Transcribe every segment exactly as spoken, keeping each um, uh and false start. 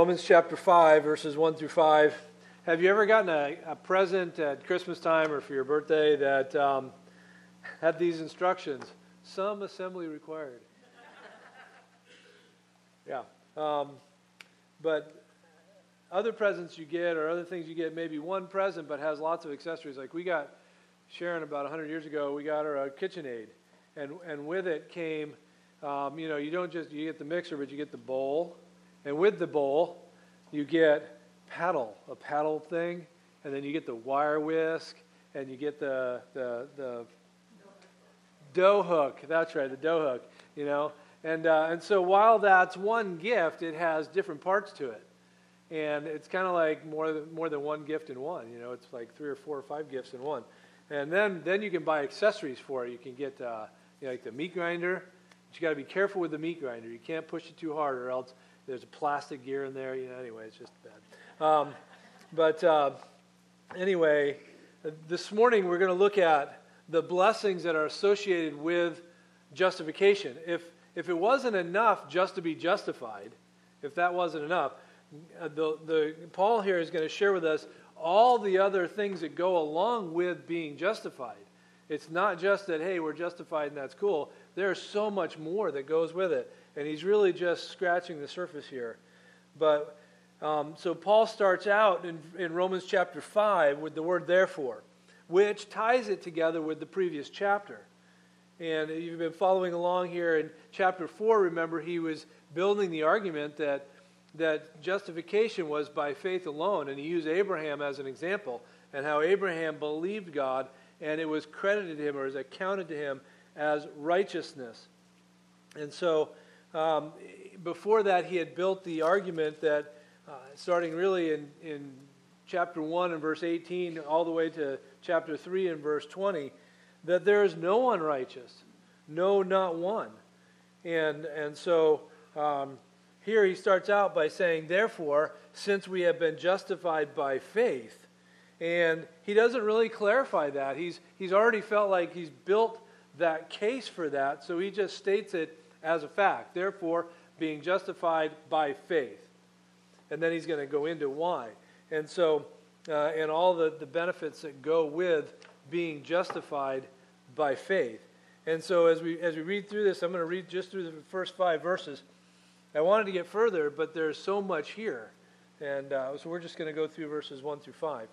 Romans chapter five, verses one through five. Have you ever gotten a, a present at Christmas time or for your birthday that um, had these instructions? Some assembly required. Yeah. Um, but other presents you get or other things you get, maybe one present but has lots of accessories. Like we got Sharon about one hundred years ago, we got her a KitchenAid. And, and with it came, um, you know, you don't just, you get the mixer, but you get the bowl. And with the bowl, you get paddle, a paddle thing, and then you get the wire whisk, and you get the the, the dough hook. That's right, the dough hook. You know, and uh, and so while that's one gift, it has different parts to it, and it's kind of like more than, more than one gift in one. You know, it's like three or four or five gifts in one, and then then you can buy accessories for it. You can get uh, you know, like the meat grinder, but you got to be careful with the meat grinder. You can't push it too hard, or else there's a plastic gear in there, you know, anyway, it's just bad. Um, but uh, anyway, this morning we're going to look at the blessings that are associated with justification. If if it wasn't enough just to be justified, if that wasn't enough, uh, the, the Paul here is going to share with us all the other things that go along with being justified. It's not just that, hey, we're justified and that's cool. There's so much more that goes with it. And he's really just scratching the surface here. But um, so Paul starts out in, in Romans chapter five with the word therefore, which ties it together with the previous chapter. And you've been following along here in chapter four. Remember, he was building the argument that that justification was by faith alone. And he used Abraham as an example and how Abraham believed God and it was credited to him or was accounted to him as righteousness. And so Um, before that, he had built the argument that, uh, starting really in, in chapter one and verse eighteen, all the way to chapter three and verse twenty, that there is no one righteous, no, not one. And and so um, here he starts out by saying, therefore, since we have been justified by faith, and he doesn't really clarify that. He's he's already felt like he's built that case for that, so he just states it as a fact, therefore, being justified by faith. And then he's going to go into why. And so, uh, and all the, the benefits that go with being justified by faith. And so as we as we read through this, I'm going to read just through the first five verses. I wanted to get further, but there's so much here. And uh, so we're just going to go through verses one through five.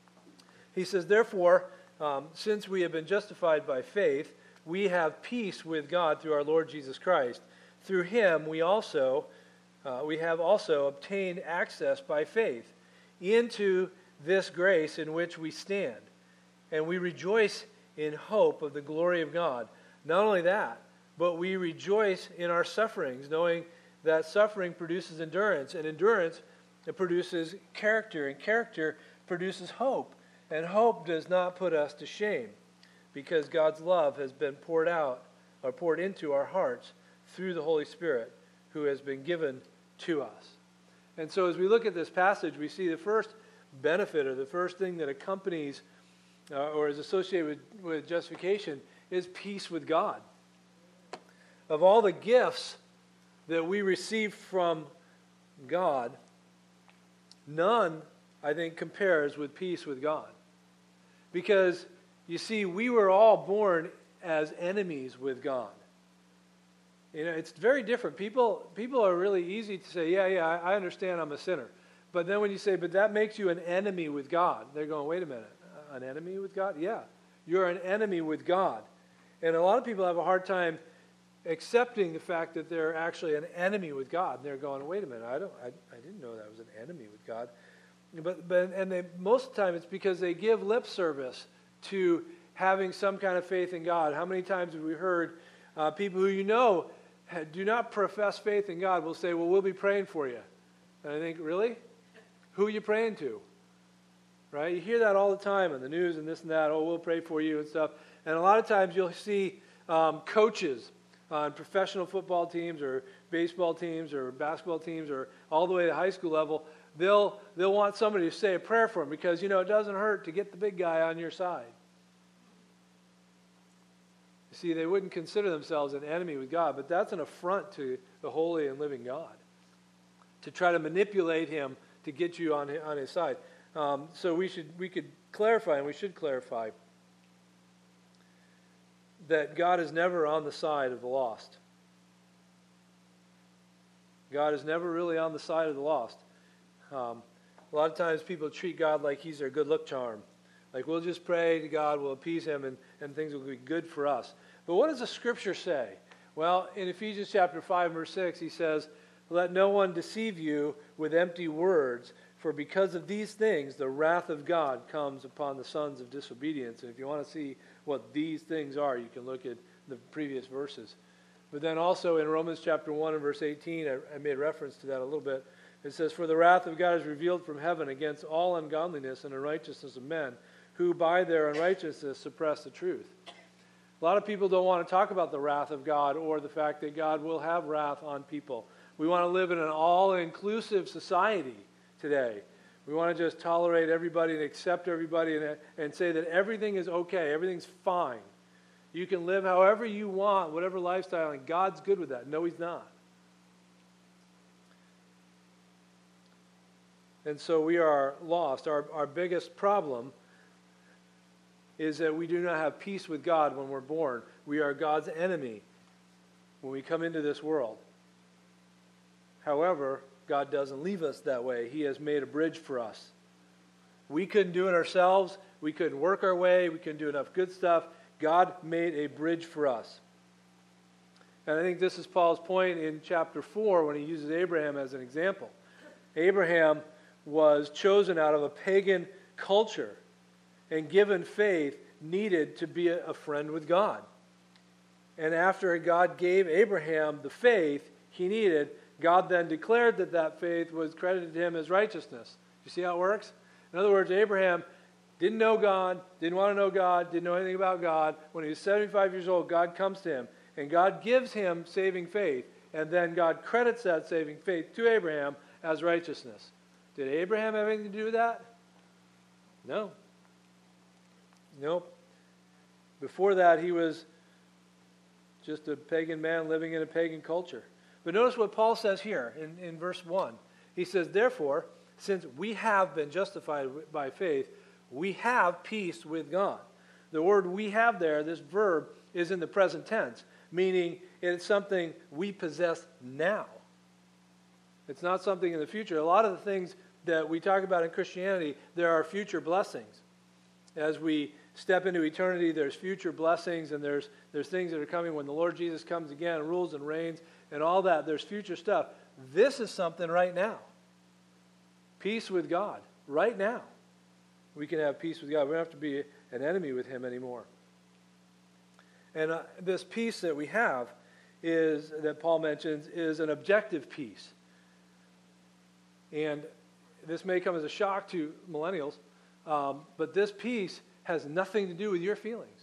He says, therefore, um, since we have been justified by faith, we have peace with God through our Lord Jesus Christ. Through him we also uh, we have also obtained access by faith into this grace in which we stand. And we rejoice in hope of the glory of God. Not only that, but we rejoice in our sufferings, knowing that suffering produces endurance, and endurance it produces character, and character produces hope. And hope does not put us to shame, because God's love has been poured out or poured into our hearts through the Holy Spirit who has been given to us. And so as we look at this passage, we see the first benefit or the first thing that accompanies uh, or is associated with, with justification is peace with God. Of all the gifts that we receive from God, none, I think, compares with peace with God. Because you see, we were all born as enemies with God. You know, it's very different. People people are really easy to say, yeah, yeah, I understand I'm a sinner. But then when you say, but that makes you an enemy with God, they're going, wait a minute, an enemy with God? Yeah, you're an enemy with God. And a lot of people have a hard time accepting the fact that they're actually an enemy with God. And they're going, wait a minute, I don't, I, I didn't know that I was an enemy with God. But but and they most of the time it's because they give lip service to having some kind of faith in God. How many times have we heard uh, people who you know do not profess faith in God will say, well, we'll be praying for you. And I think, really? Who are you praying to? Right? You hear that all the time on the news and this and that. Oh, we'll pray for you and stuff. And a lot of times you'll see um, coaches on professional football teams or baseball teams or basketball teams or all the way to high school level. They'll they'll want somebody to say a prayer for them because, you know, it doesn't hurt to get the big guy on your side. You see, they wouldn't consider themselves an enemy with God, but that's an affront to the holy and living God. to try to manipulate him to get you on his, on his side. Um, so we should we could clarify, and we should clarify, that God is never on the side of the lost. God is never really on the side of the lost. Um, a lot of times people treat God like he's their good luck charm. Like, we'll just pray to God, we'll appease him, and, and things will be good for us. But what does the Scripture say? Well, in Ephesians chapter five, verse six, he says, "Let no one deceive you with empty words, for because of these things the wrath of God comes upon the sons of disobedience." And if you want to see what these things are, you can look at the previous verses. But then also in Romans chapter one and verse eighteen, I, I made reference to that a little bit. It says, "For the wrath of God is revealed from heaven against all ungodliness and unrighteousness of men, who by their unrighteousness suppress the truth." A lot of people don't want to talk about the wrath of God or the fact that God will have wrath on people. We want to live in an all-inclusive society today. We want to just tolerate everybody and accept everybody and, and say that everything is okay, everything's fine. You can live however you want, whatever lifestyle, and God's good with that. No, he's not. And so we are lost. Our, our biggest problem is that we do not have peace with God when we're born. We are God's enemy when we come into this world. However, God doesn't leave us that way. He has made a bridge for us. We couldn't do it ourselves. We couldn't work our way. We couldn't do enough good stuff. God made a bridge for us. And I think this is Paul's point in chapter four when he uses Abraham as an example. Abraham was chosen out of a pagan culture and given faith needed to be a friend with God. And after God gave Abraham the faith he needed, God then declared that that faith was credited to him as righteousness. You see how it works? In other words, Abraham didn't know God, didn't want to know God, didn't know anything about God. When he was seventy-five years old, God comes to him, and God gives him saving faith, and then God credits that saving faith to Abraham as righteousness. Did Abraham have anything to do with that? No. Nope. Before that, he was just a pagan man living in a pagan culture. But notice what Paul says here in, in verse one. He says, "Therefore, since we have been justified by faith, we have peace with God." The word "we have" there, this verb, is in the present tense, meaning it's something we possess now. It's not something in the future. A lot of the things that we talk about in Christianity, there are future blessings. As we step into eternity, there's future blessings, and there's there's things that are coming when the Lord Jesus comes again and rules and reigns and all that. There's future stuff. This is something right now. Peace with God. Right now. We can have peace with God. We don't have to be an enemy with him anymore. And uh, this peace that we have is, that Paul mentions, is an objective peace. And this may come as a shock to millennials, um, but this peace has nothing to do with your feelings.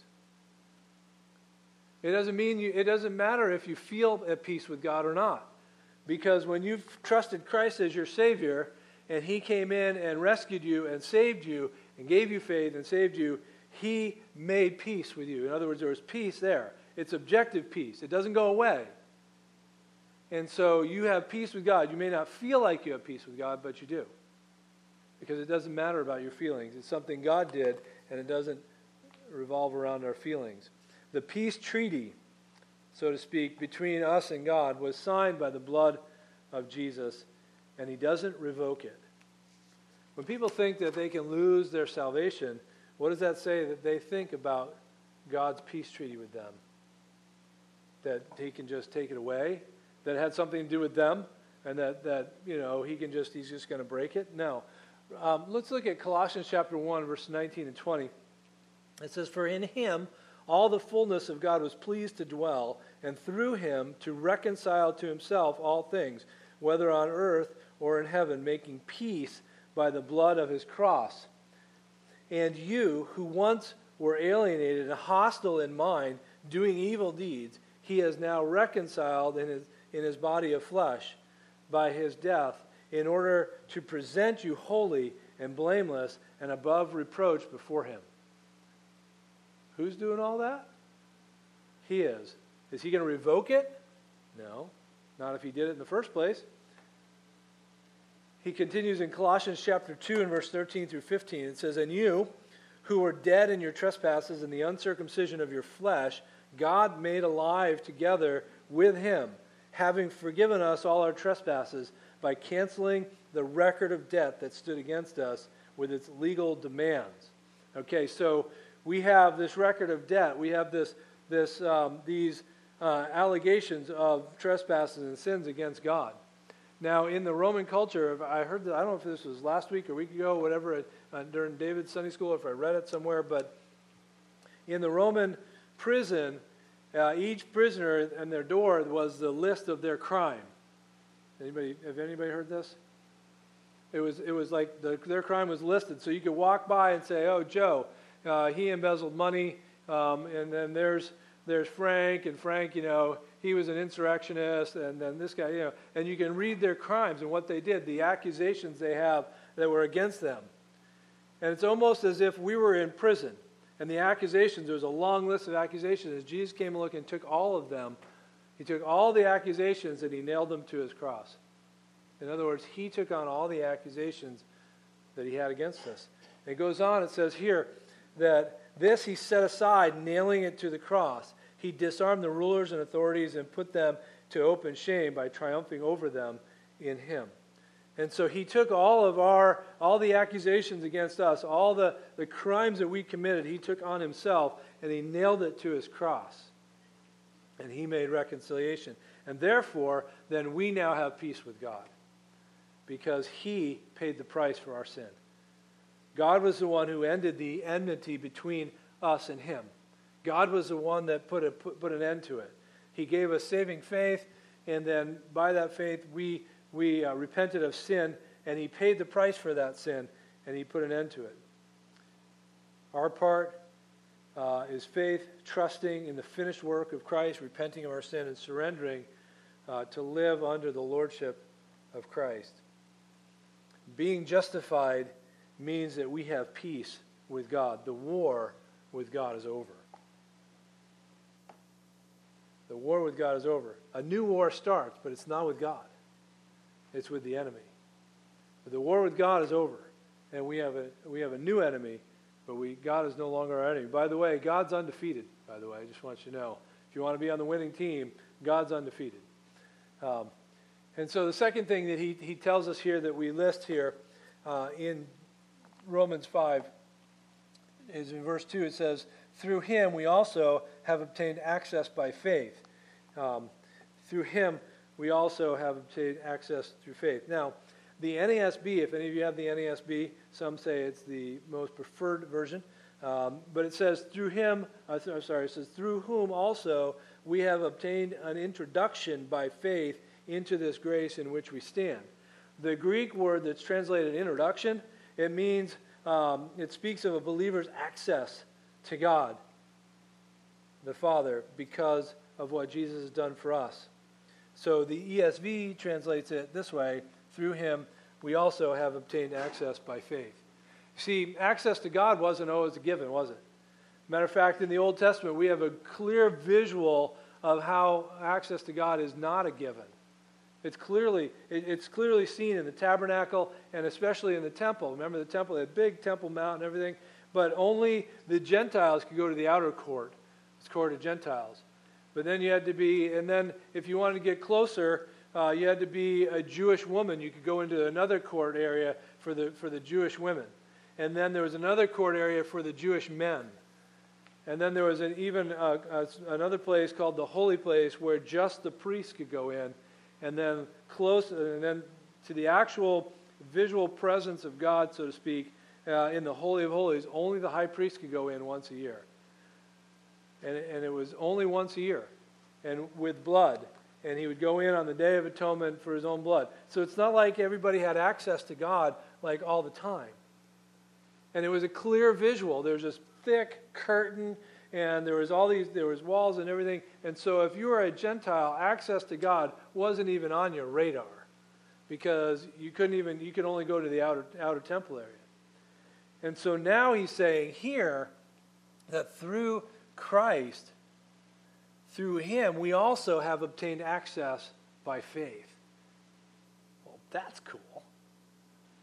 It doesn't mean you, it doesn't matter if you feel at peace with God or not. Because when you've trusted Christ as your Savior, and he came in and rescued you and saved you and gave you faith and saved you, he made peace with you. In other words, there was peace there. It's objective peace. It doesn't go away. And so you have peace with God. You may not feel like you have peace with God, but you do. Because it doesn't matter about your feelings. It's something God did, and it doesn't revolve around our feelings. The peace treaty, so to speak, between us and God was signed by the blood of Jesus, and he doesn't revoke it. When people think that they can lose their salvation, what does that say that they think about God's peace treaty with them? That he can just take it away? That it had something to do with them? And that, that you know, he can just, he's just going to break it? No. Um, let's look at Colossians chapter one, verse nineteen and twenty. It says, "For in him all the fullness of God was pleased to dwell, and through him to reconcile to himself all things, whether on earth or in heaven, making peace by the blood of his cross. And you, who once were alienated and hostile in mind, doing evil deeds, he has now reconciled in his, in his body of flesh by his death, in order to present you holy and blameless and above reproach before him." Who's doing all that? He is. Is he going to revoke it? No. Not if he did it in the first place. he continues in Colossians chapter two and verse thirteen through fifteen. It says, "And you, who were dead in your trespasses and the uncircumcision of your flesh, God made alive together with him, having forgiven us all our trespasses by canceling the record of debt that stood against us with its legal demands." Okay, so we have this record of debt. We have this, this, um, these uh, allegations of trespasses and sins against God. Now, in the Roman culture, I heard that, I don't know if this was last week or a week ago, whatever, uh, during David's Sunday school, if I read it somewhere, but in the Roman prison, uh, each prisoner and their door was the list of their crime. Anybody, have anybody heard this? It was, it was like the, their crime was listed, so you could walk by and say, "Oh, Joe, uh, he embezzled money," um, and then there's there's Frank, and Frank, you know, he was an insurrectionist, and then this guy, you know, and you can read their crimes and what they did, the accusations they have that were against them. And it's almost as if we were in prison, and the accusations, there was a long list of accusations. As Jesus came along and took all of them, he took all the accusations and he nailed them to his cross. In other words, he took on all the accusations that he had against us. And it goes on, it says here, that this he set aside, nailing it to the cross. He disarmed the rulers and authorities and put them to open shame by triumphing over them in him. And so he took all of our, all the accusations against us, all the, the crimes that we committed, he took on himself, and he nailed it to his cross. And he made reconciliation. And therefore, then we now have peace with God, because he paid the price for our sin. God was the one who ended the enmity between us and him. God was the one that put, a, put, put an end to it. He gave us saving faith, and then by that faith we, we uh, repented of sin, and he paid the price for that sin, and he put an end to it. Our part uh, is faith, trusting in the finished work of Christ, repenting of our sin, and surrendering uh, to live under the lordship of Christ. Being justified means that we have peace with God. The war with God is over. The war with God is over. A new war starts, but it's not with God. It's with the enemy. But the war with God is over, and we have a we have a new enemy, but we God is no longer our enemy. By the way, God's undefeated, by the way. I just want you to know. If you want to be on the winning team, God's undefeated. Um, and so the second thing that he, he tells us here that we list here uh, in Romans five is in verse two. It says, "Through him we also have obtained access by faith." Um, through him we also have obtained access through faith. Now, the N A S B, if any of you have the N A S B, some say it's the most preferred version, um, but it says, "Through him," uh, th- sorry, it says, "Through whom also we have obtained an introduction by faith into this grace in which we stand." The Greek word that's translated introduction, it means, um, it speaks of a believer's access to God, the Father, because of what Jesus has done for us. So the E S V translates it this way: "Through him we also have obtained access by faith." See, access to God wasn't always a given, was it? Matter of fact, in the Old Testament, we have a clear visual of how access to God is not a given. It's clearly, it, it's clearly seen in the tabernacle and especially in the temple. Remember the temple, that big temple mount and everything, but only the Gentiles could go to the outer court. It's court of Gentiles. But then you had to be, and then if you wanted to get closer, uh, you had to be a Jewish woman. You could go into another court area for the for the Jewish women. And then there was another court area for the Jewish men. And then there was an even uh, uh, another place called the Holy Place where just the priests could go in. And then close, and then to the actual visual presence of God, so to speak, uh, in the Holy of Holies, only the high priest could go in once a year. And, and it was only once a year, and with blood. And he would go in on the Day of Atonement for his own blood. So it's not like everybody had access to God like all the time. And it was a clear visual. There was this thick curtain, and there was all these, there was walls and everything. And so if you were a Gentile, access to God wasn't even on your radar, because you couldn't even, you could only go to the outer outer temple area. And so now he's saying here that through Christ, through him, we also have obtained access by faith. Well, that's cool.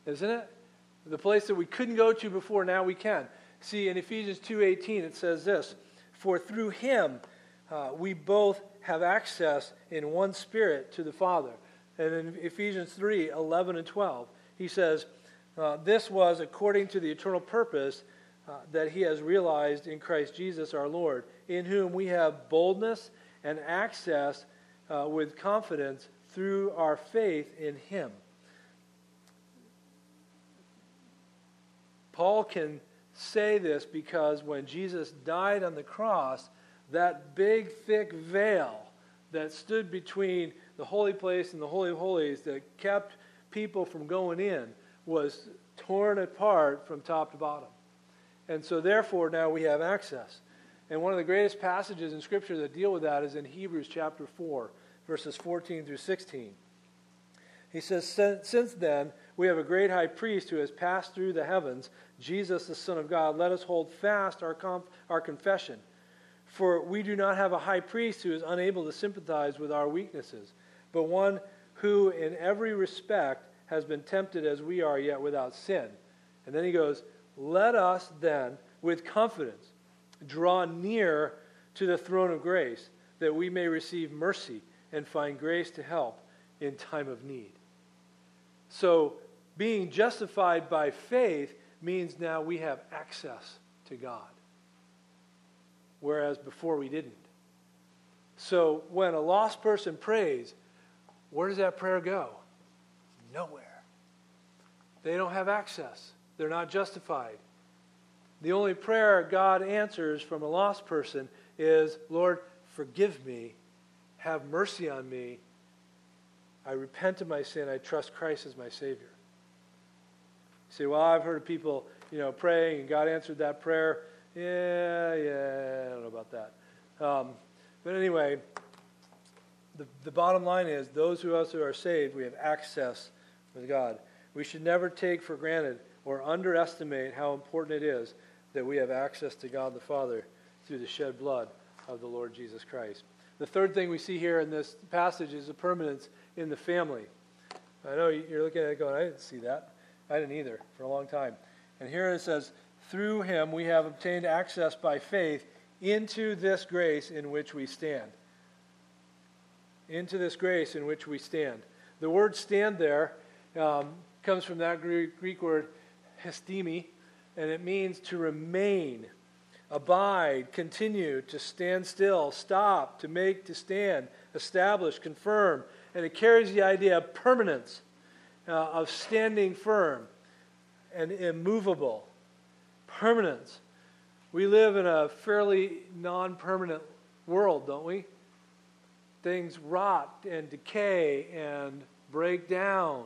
isn't it? The place that we couldn't go to before, now we can. See, in Ephesians two eighteen, it says this, "For through him uh, we both have access in one Spirit to the Father." And in Ephesians three eleven and twelve, he says, uh, "This was according to the eternal purpose uh, that he has realized in Christ Jesus our Lord, in whom we have boldness and access uh, with confidence through our faith in him." Paul can say this because when Jesus died on the cross, that big, thick veil that stood between the holy place and the Holy of Holies that kept people from going in was torn apart from top to bottom. And so therefore now we have access. And one of the greatest passages in Scripture that deal with that is in Hebrews chapter four, verses fourteen through sixteen. He says, "Since then we have a great high priest who has passed through the heavens, Jesus the Son of God. Let us hold fast our, conf- our confession. For we do not have a high priest who is unable to sympathize with our weaknesses, but one who in every respect has been tempted as we are, yet without sin." And then he goes, "Let us then with confidence draw near to the throne of grace, that we may receive mercy and find grace to help in time of need." So being justified by faith means now we have access to God, whereas before we didn't. So when a lost person prays, where does that prayer go? Nowhere. They don't have access. They're not justified. The only prayer God answers from a lost person is, "Lord, forgive me. Have mercy on me. I repent of my sin. I trust Christ as my Savior." You say, "Well, I've heard of people, you know, praying and God answered that prayer." Yeah, yeah, I don't know about that. Um, but anyway, the, the bottom line is those who also are saved, we have access with God. We should never take for granted or underestimate how important it is that we have access to God the Father through the shed blood of the Lord Jesus Christ. The third thing we see here in this passage is the permanence in the family. I know you're looking at it going, I didn't see that. I didn't either for a long time. And here it says, "Through him we have obtained access by faith into this grace in which we stand." Into this grace in which we stand. The word "stand" there um, comes from that Greek, Greek word histemi, and it means to remain, abide, continue, to stand still, stop, to make, to stand, establish, confirm. And it carries the idea of permanence, uh, of standing firm and immovable. Permanence. We live in a fairly non-permanent world, don't we? Things rot and decay and break down.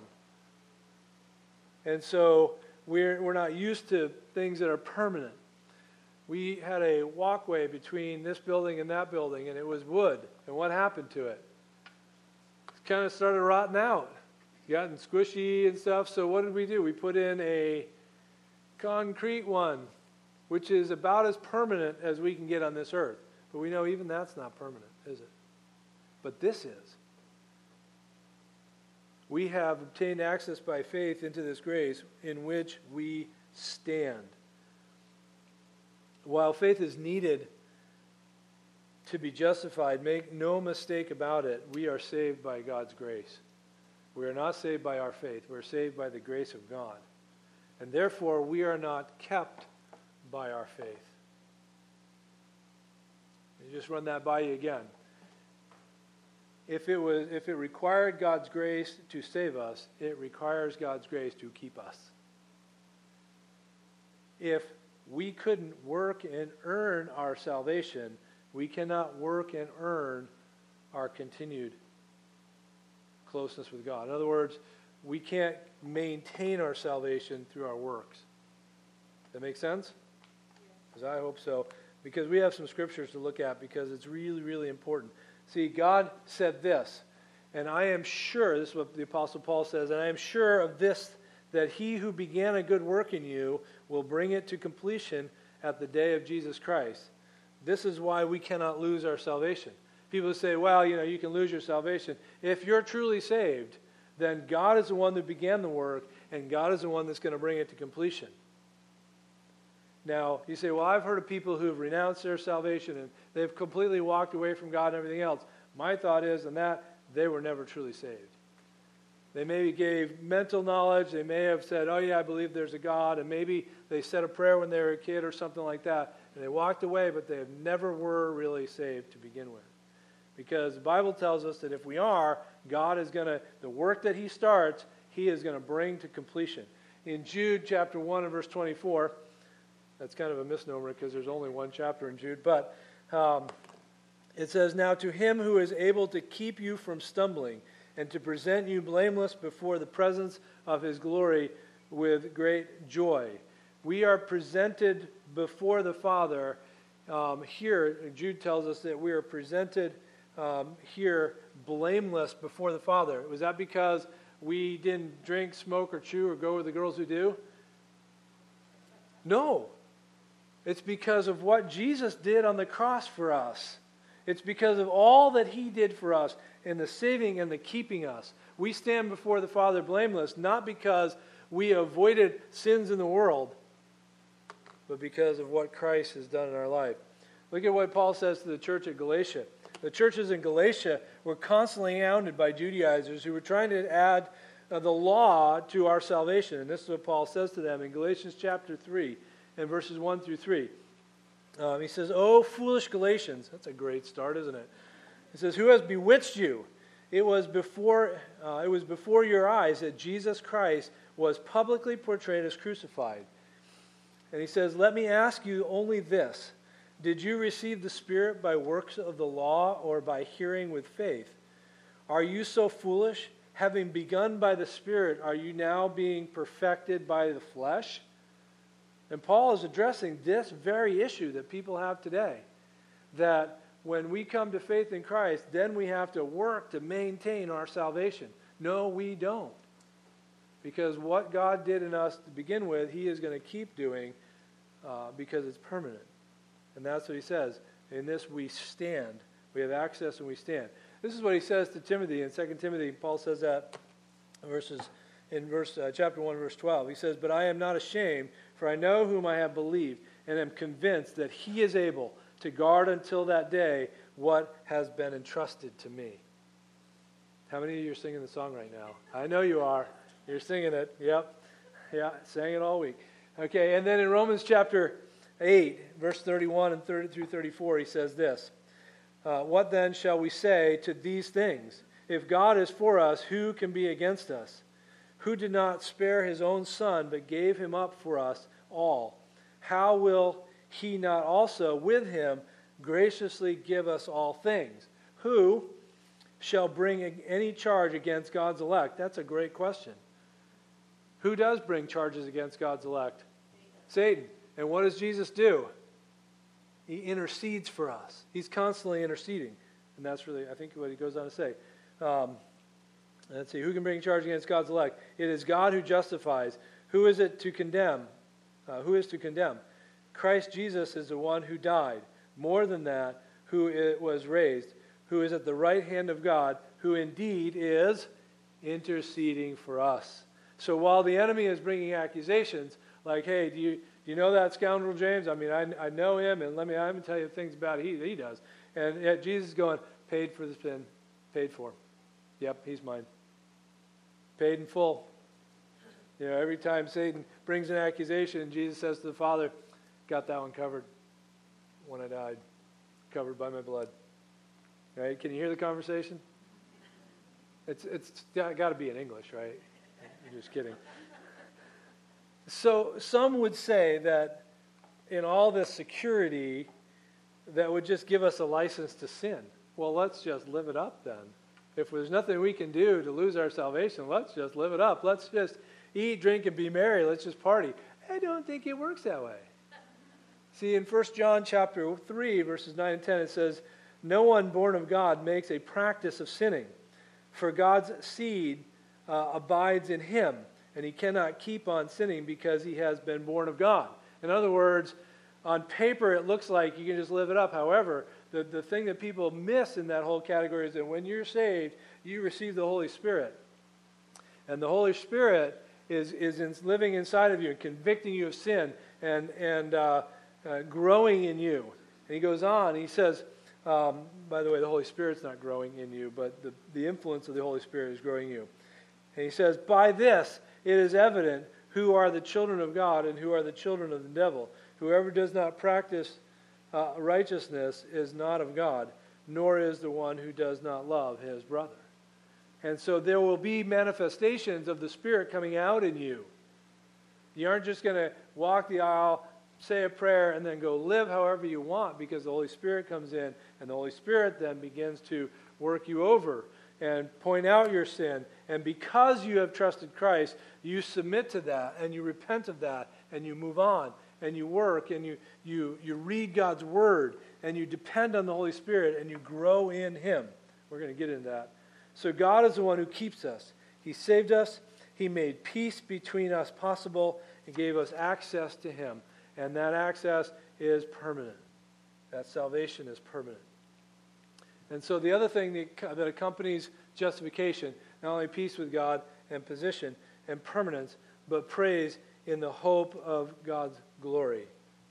And so we're, we're not used to things that are permanent. We had a walkway between this building and that building, and it was wood. And what happened to it? It kind of started rotting out. Gotten squishy and stuff. So what did we do? We put in a concrete one, which is about as permanent as we can get on this earth. But we know even that's not permanent, is it? But this is. We have obtained access by faith into this grace in which we stand. While faith is needed to be justified, make no mistake about it, we are saved by God's grace. We are not saved by our faith. We're saved by the grace of God. And therefore, we are not kept by our faith. You just run that by you again. If it was, if it required God's grace to save us, it requires God's grace to keep us. If we couldn't work and earn our salvation, we cannot work and earn our continued closeness with God. In other words, we can't maintain our salvation through our works. Does that make sense? Because I hope so. Because we have some scriptures to look at because it's really, really important. See, God said this, and I am sure, this is what the Apostle Paul says, and I am sure of this, that he who began a good work in you will bring it to completion at the day of Jesus Christ. This is why we cannot lose our salvation. People say, well, you know, you can lose your salvation. If you're truly saved, then God is the one that began the work, and God is the one that's going to bring it to completion. Now, you say, well, I've heard of people who have renounced their salvation and they've completely walked away from God and everything else. My thought is, in that, they were never truly saved. They maybe gave mental knowledge. They may have said, oh, yeah, I believe there's a God. And maybe they said a prayer when they were a kid or something like that. And they walked away, but they never were really saved to begin with. Because the Bible tells us that if we are, God is going to, the work that he starts, he is going to bring to completion. In Jude chapter one and verse twenty-four, that's kind of a misnomer because there's only one chapter in Jude, but um, it says, now to him who is able to keep you from stumbling and to present you blameless before the presence of his glory with great joy. We are presented before the Father. Um, here, Jude tells us that we are presented um, here blameless before the Father. Was that because we didn't drink, smoke, or chew, or go with the girls who do? No. It's because of what Jesus did on the cross for us. It's because of all that he did for us in the saving and the keeping us. We stand before the Father blameless, not because we avoided sins in the world, but because of what Christ has done in our life. Look at what Paul says to the church at Galatia. The churches in Galatia were constantly hounded by Judaizers who were trying to add uh, the law to our salvation. And this is what Paul says to them in Galatians chapter three and verses one through three. Um, he says, "O foolish Galatians," that's a great start, isn't it? He says, "Who has bewitched you? It was before uh, it was before your eyes that Jesus Christ was publicly portrayed as crucified." And he says, "Let me ask you only this. Did you receive the Spirit by works of the law or by hearing with faith? Are you so foolish? Having begun by the Spirit, are you now being perfected by the flesh?" And Paul is addressing this very issue that people have today. That when we come to faith in Christ, then we have to work to maintain our salvation. No, we don't. Because what God did in us to begin with, he is going to keep doing uh, because it's permanent. And that's what he says. In this we stand. We have access and we stand. This is what he says to Timothy in Second Timothy. Paul says that verses in verse uh, chapter one, verse twelve. He says, "But I am not ashamed, for I know whom I have believed, and am convinced that he is able to guard until that day what has been entrusted to me." How many of you are singing the song right now? I know you are. You're singing it. Yep. Yeah, sang it all week. Okay, and then in Romans chapter eight, verse thirty-one and thirty through thirty-four, he says this, uh, "What then shall we say to these things? If God is for us, who can be against us? Who did not spare his own Son, but gave him up for us all? How will he not also with him graciously give us all things? Who shall bring any charge against God's elect?" That's a great question. Who does bring charges against God's elect? Satan. And what does Jesus do? He intercedes for us. He's constantly interceding. And that's really, I think, what he goes on to say. Um, let's see. Who can bring charge against God's elect? It is God who justifies. Who is it to condemn? Uh, who is to condemn? Christ Jesus is the one who died. More than that, who it was raised, who is at the right hand of God, who indeed is interceding for us. So while the enemy is bringing accusations, like, hey, do you do you know that scoundrel James? I mean, I, I know him, and let me, I'm going to tell you things about it he, he does. And yet Jesus is going, paid for the sin, paid for. Yep, he's mine. Paid in full. You know, every time Satan brings an accusation, Jesus says to the Father, got that one covered when I died, covered by my blood. Right? Can you hear the conversation? It's it's got to be in English, right? I'm just kidding. So some would say that in all this security, that would just give us a license to sin. Well, let's just live it up then. If there's nothing we can do to lose our salvation, let's just live it up. Let's just eat, drink, and be merry. Let's just party. I don't think it works that way. See, in First John chapter three, verses nine and ten, it says, "No one born of God makes a practice of sinning, for God's seed uh, abides in him, and he cannot keep on sinning because he has been born of God." In other words, on paper it looks like you can just live it up. However, the, the thing that people miss in that whole category is that when you're saved, you receive the Holy Spirit. And the Holy Spirit is, is in, living inside of you and convicting you of sin and, and uh, uh, growing in you. And he goes on, he says, um, by the way, the Holy Spirit's not growing in you, but the, the influence of the Holy Spirit is growing in you. And he says, by this it is evident who are the children of God and who are the children of the devil. Whoever does not practice uh, righteousness is not of God, nor is the one who does not love his brother. And so there will be manifestations of the Spirit coming out in you. You aren't just going to walk the aisle, say a prayer, and then go live however you want, because the Holy Spirit comes in, and the Holy Spirit then begins to work you over and point out your sin. And because you have trusted Christ, you submit to that, and you repent of that, and you move on, and you work, and you, you, you read God's Word, and you depend on the Holy Spirit, and you grow in Him. We're going to get into that. So God is the one who keeps us. He saved us. He made peace between us possible and gave us access to Him. And that access is permanent. That salvation is permanent. And so the other thing that accompanies justification, not only peace with God and position and permanence, but praise in the hope of God's glory.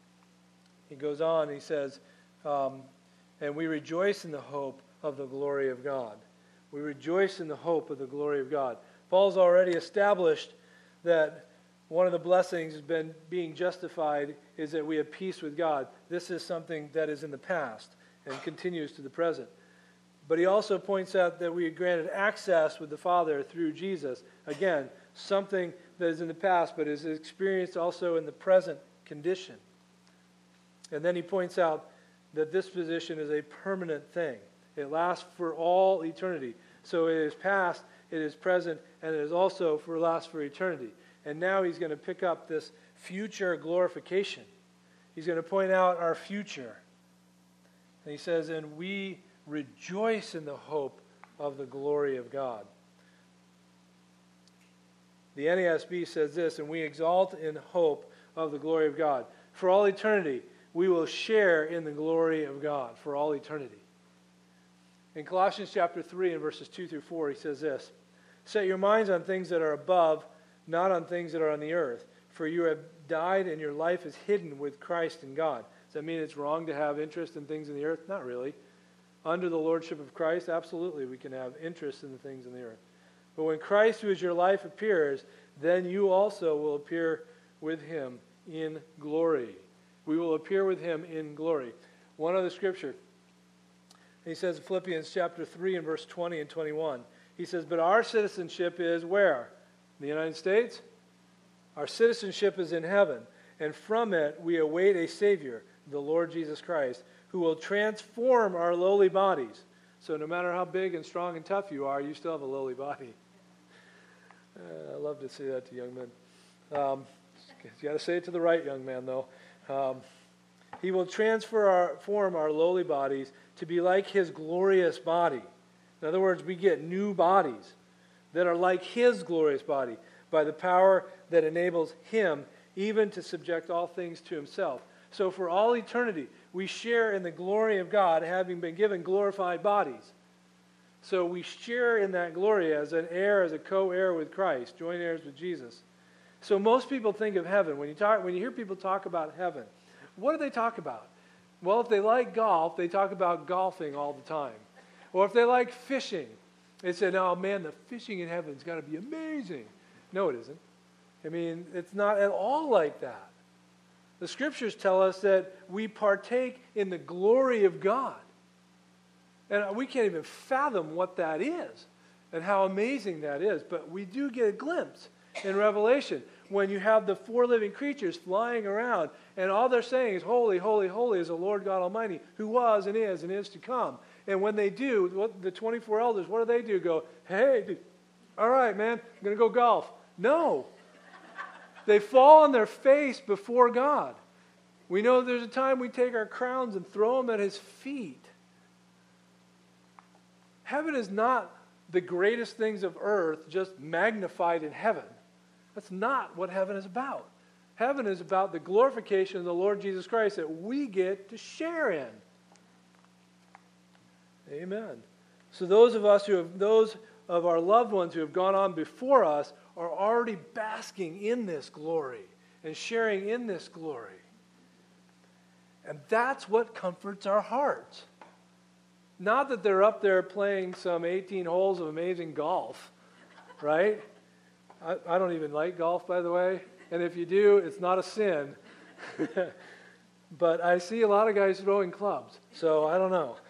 He goes on, he says, um, and we rejoice in the hope of the glory of God. We rejoice in the hope of the glory of God. Paul's already established that one of the blessings has been being justified is that we have peace with God. This is something that is in the past and continues to the present. But he also points out that we are granted access with the Father through Jesus. Again, something that is in the past but is experienced also in the present condition. And then he points out that this position is a permanent thing. It lasts for all eternity. So it is past, it is present, and it is also for lasts for eternity. And now he's going to pick up this future glorification. He's going to point out our future. And he says, and we rejoice in the hope of the glory of God. The N A S B says this, and we exalt in hope of the glory of God. For all eternity, we will share in the glory of God. For all eternity. In Colossians chapter three and verses two through four, he says this, set your minds on things that are above, not on things that are on the earth. For you have died and your life is hidden with Christ in God. Does that mean it's wrong to have interest in things in the earth? Not really. Under the lordship of Christ, absolutely we can have interest in the things in the earth. But when Christ, who is your life, appears, then you also will appear with him in glory. We will appear with him in glory. One other scripture. He says in Philippians chapter three and verse twenty and twenty-one. He says, but our citizenship is where? In the United States? Our citizenship is in heaven. And from it we await a Savior, the Lord Jesus Christ, who will transform our lowly bodies. So no matter how big and strong and tough you are, you still have a lowly body. Uh, I love to say that to young men. Um, you got to say it to the right young man, though. Um, he will transform our lowly bodies to be like his glorious body. In other words, we get new bodies that are like his glorious body by the power that enables him even to subject all things to himself. So for all eternity, we share in the glory of God, having been given glorified bodies. So we share in that glory as an heir, as a co-heir with Christ, joint heirs with Jesus. So most people think of heaven. When you talk, when you hear people talk about heaven, what do they talk about? Well, if they like golf, they talk about golfing all the time. Or if they like fishing, they say, oh man, the fishing in heaven's got to be amazing. No, it isn't. I mean, it's not at all like that. The scriptures tell us that we partake in the glory of God. And we can't even fathom what that is and how amazing that is. But we do get a glimpse in Revelation when you have the four living creatures flying around and all they're saying is, holy, holy, holy is the Lord God Almighty, who was and is and is to come. And when they do, what, the twenty-four elders, what do they do? Go, hey, dude, all right, man, I'm going to go golf. No. They fall on their face before God. We know there's a time we take our crowns and throw them at his feet. Heaven is not the greatest things of earth just magnified in heaven. That's not what heaven is about. Heaven is about the glorification of the Lord Jesus Christ that we get to share in. Amen. So those of us who have, those of our loved ones who have gone on before us are already basking in this glory and sharing in this glory. And that's what comforts our hearts. Not that they're up there playing some eighteen holes of amazing golf, right? I, I don't even like golf, by the way. And if you do, it's not a sin. But I see a lot of guys throwing clubs, so I don't know.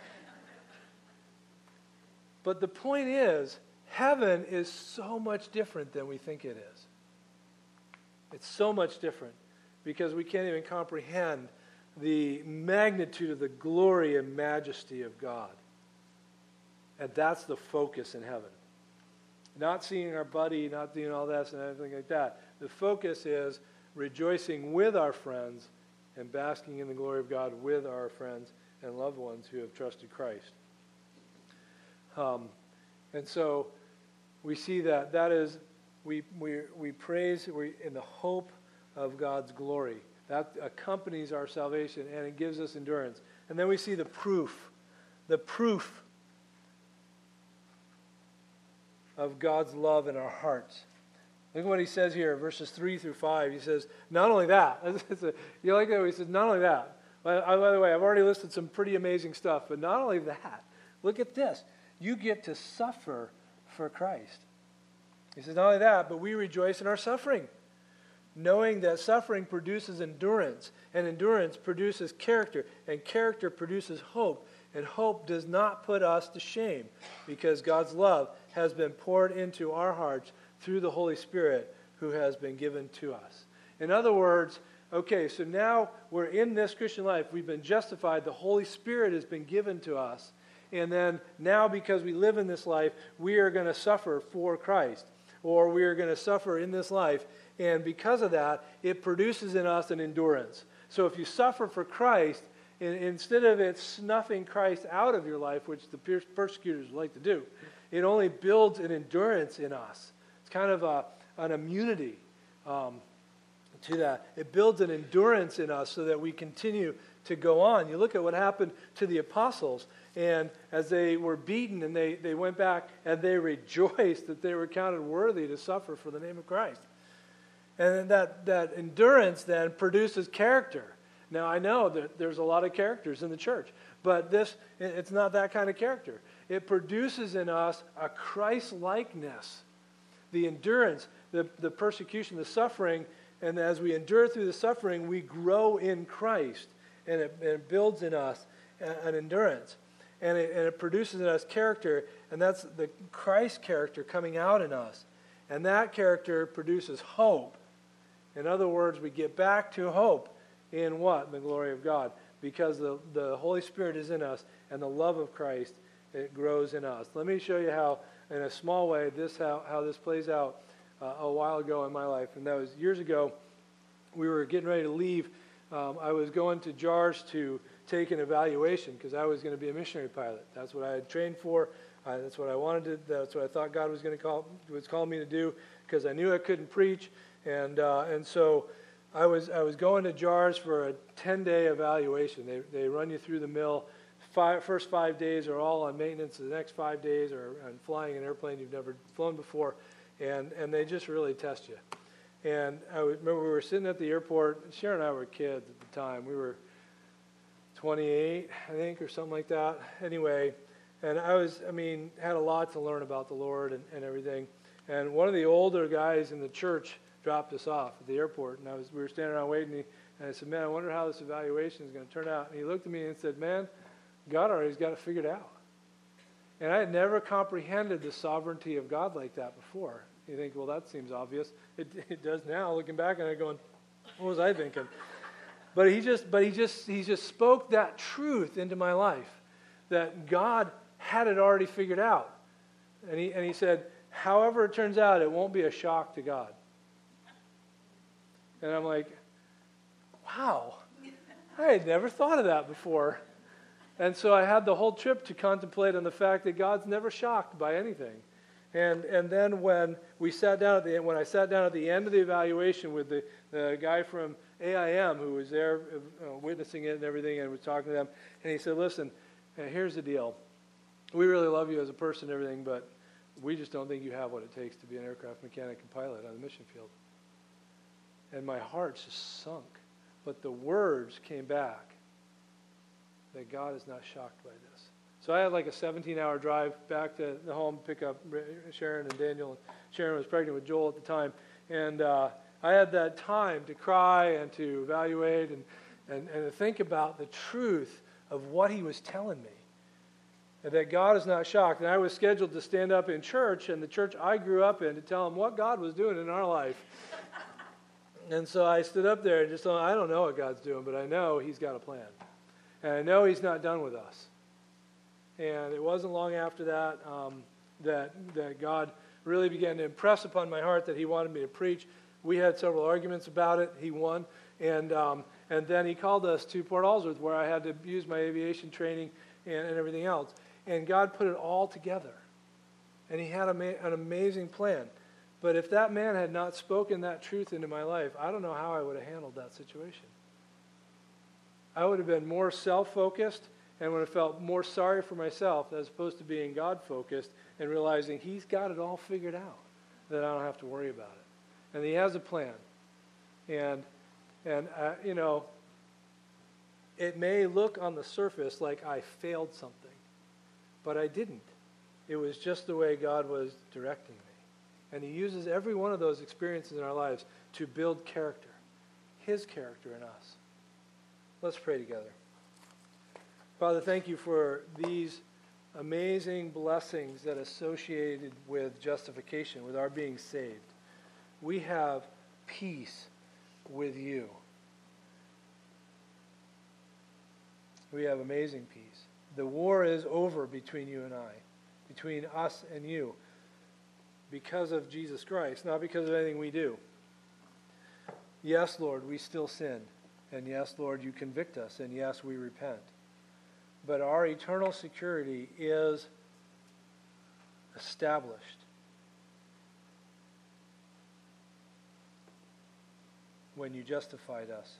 But the point is, heaven is so much different than we think it is. It's so much different because we can't even comprehend the magnitude of the glory and majesty of God. And that's the focus in heaven. Not seeing our buddy, not doing all that and everything like that. The focus is rejoicing with our friends and basking in the glory of God with our friends and loved ones who have trusted Christ. Um, and so we see that that is, we we we praise we in the hope of God's glory. That accompanies our salvation and it gives us endurance. And then we see the proof, the proof of God's love in our hearts. Look at what he says here, verses three through five. He says, not only that, it's a, you like that? He says, not only that. By, by the way, I've already listed some pretty amazing stuff, but not only that, look at this. You get to suffer for Christ. He says, not only that, but we rejoice in our suffering, knowing that suffering produces endurance, and endurance produces character, and character produces hope, and hope does not put us to shame, because God's love has been poured into our hearts through the Holy Spirit who has been given to us. In other words, okay, so now we're in this Christian life. We've been justified. The Holy Spirit has been given to us. And then now because we live in this life, we are going to suffer for Christ. Or we are going to suffer in this life. And because of that, it produces in us an endurance. So if you suffer for Christ, in, instead of it snuffing Christ out of your life, which the persecutors like to do, it only builds an endurance in us. It's kind of a, an immunity um, to that. It builds an endurance in us so that we continue to go on. You look at what happened to the apostles, and as they were beaten and they, they went back and they rejoiced that they were counted worthy to suffer for the name of Christ. And that, that endurance then produces character. Now I know that there's a lot of characters in the church, but this it's not that kind of character. It produces in us a Christ-likeness. The endurance, the, the persecution, the suffering, and as we endure through the suffering, we grow in Christ, and it, and it builds in us an endurance, and it, and it produces in us character, and that's the Christ character coming out in us, and that character produces hope. In other words, we get back to hope in what? In the glory of God, because the, the Holy Spirit is in us, and the love of Christ, it grows in us. Let me show you how, in a small way, this how, how this plays out uh, a while ago in my life. And that was years ago. We were getting ready to leave. Um, I was going to J A R S to take an evaluation because I was going to be a missionary pilot. That's what I had trained for. Uh, that's what I wanted to. That's what I thought God was going to call was calling me to do because I knew I couldn't preach, and uh, and so I was I was going to J A R S for a ten-day evaluation. They they run you through the mill. Five, first five days are all on maintenance. The next five days are on flying an airplane you've never flown before, and, and they just really test you. And I remember we were sitting at the airport. Sharon and I were kids at the time. We were twenty-eight, I think, or something like that. Anyway, and I was, I mean, had a lot to learn about the Lord and, and everything. And one of the older guys in the church dropped us off at the airport, and I was we were standing around waiting. And I said, "Man, I wonder how this evaluation is going to turn out." And he looked at me and said, "Man, God already's got it figured out." And I had never comprehended the sovereignty of God like that before. You think, well, that seems obvious. It, it does now, looking back and I'm going, what was I thinking? But he just, but he just, he just spoke that truth into my life, that God had it already figured out. And he, and he said, however it turns out, it won't be a shock to God. And I'm like, wow, I had never thought of that before. And so I had the whole trip to contemplate on the fact that God's never shocked by anything. And and then when we sat down at the when I sat down at the end of the evaluation with the, the guy from A I M who was there uh, witnessing it and everything and was talking to them, and he said, "Listen, uh, here's the deal. We really love you as a person and everything, but we just don't think you have what it takes to be an aircraft mechanic and pilot on the mission field. And my heart just sunk. But the words came back that God is not shocked by this. So I had like a seventeen-hour drive back to the home to pick up Sharon and Daniel. Sharon was pregnant with Joel at the time. And uh, I had that time to cry and to evaluate and, and, and to think about the truth of what he was telling me. And that God is not shocked. And I was scheduled to stand up in church, and the church I grew up in, to tell him what God was doing in our life. And so I stood up there and just thought, I don't know what God's doing, but I know he's got a plan. And I know he's not done with us. And it wasn't long after that um, that that God really began to impress upon my heart that he wanted me to preach. We had several arguments about it. He won. And um, and then he called us to Port Ellsworth, where I had to use my aviation training and, and everything else. And God put it all together. And he had a ma- an amazing plan. But if that man had not spoken that truth into my life, I don't know how I would have handled that situation. I would have been more self-focused and would have felt more sorry for myself as opposed to being God-focused and realizing he's got it all figured out, that I don't have to worry about it. And he has a plan. And, and uh, you know, it may look on the surface like I failed something, but I didn't. It was just the way God was directing me. And he uses every one of those experiences in our lives to build character, his character in us. Let's pray together. Father, thank you for these amazing blessings that are associated with justification, with our being saved. We have peace with you. We have amazing peace. The war is over between you and I, between us and you, because of Jesus Christ, not because of anything we do. Yes, Lord, we still sin. And yes, Lord, you convict us. And yes, we repent. But our eternal security is established when you justified us.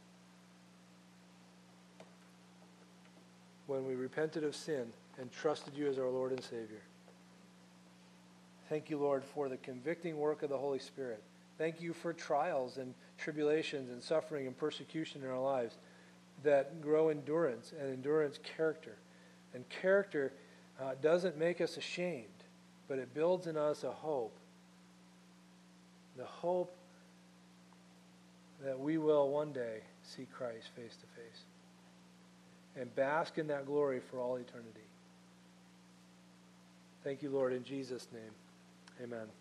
When we repented of sin and trusted you as our Lord and Savior. Thank you, Lord, for the convicting work of the Holy Spirit. Thank you for trials and tribulations and suffering and persecution in our lives that grow endurance, and endurance character. And character uh, doesn't make us ashamed, but it builds in us a hope. The hope that we will one day see Christ face to face and bask in that glory for all eternity. Thank you, Lord, in Jesus' name. Amen.